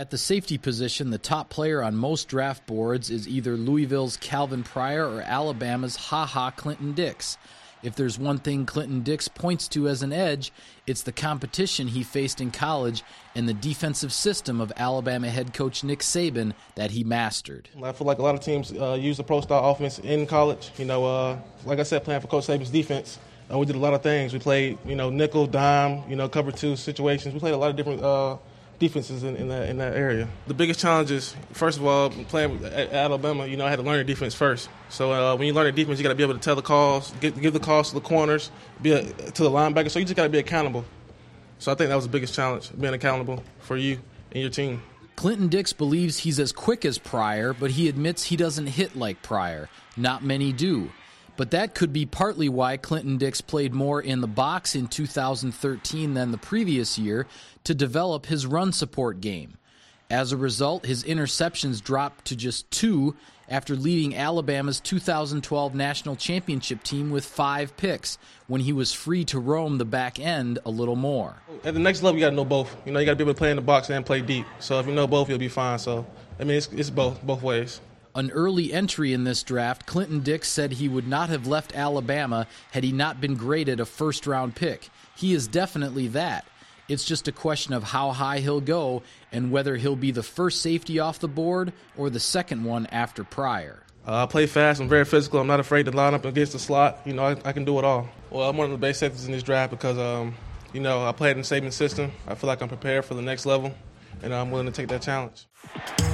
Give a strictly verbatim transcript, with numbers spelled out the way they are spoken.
At the safety position, the top player on most draft boards is either Louisville's Calvin Pryor or Alabama's Ha Ha Clinton Dix. If there's one thing Clinton Dix points to as an edge, it's the competition he faced in college and the defensive system of Alabama head coach Nick Saban that he mastered. I feel like a lot of teams uh, use the pro-style offense in college. You know, uh, like I said, playing for Coach Saban's defense, uh, we did a lot of things. We played, you know, nickel, dime, you know, cover two situations. We played a lot of different uh, defenses in, in, that, in that area. The biggest challenge is, first of all, playing at Alabama, you know, I had to learn the defense first. So uh, when you learn the defense, you got to be able to tell the calls, give, give the calls to the corners, be a, to the linebackers. So you just got to be accountable. So I think that was the biggest challenge, being accountable for you and your team. Clinton Dix believes he's as quick as Pryor, but he admits he doesn't hit like Pryor. Not many do. But that could be partly why Clinton Dix played more in the box in two thousand thirteen than the previous year to develop his run support game. As a result, his interceptions dropped to just two after leading Alabama's two thousand twelve national championship team with five picks when he was free to roam the back end a little more. At the next level, you got to know both. You know, you got to be able to play in the box and play deep. So if you know both, you'll be fine. So, I mean, it's, it's both, both ways. An early entry in this draft, Clinton Dix said he would not have left Alabama had he not been graded a first-round pick. He is definitely that. It's just a question of how high he'll go and whether he'll be the first safety off the board or the second one after Pryor. Uh, I play fast. I'm very physical. I'm not afraid to line up against the slot. You know, I, I can do it all. Well, I'm one of the best safeties in this draft because, um, you know, I played in the Saban system. I feel like I'm prepared for the next level, and I'm willing to take that challenge.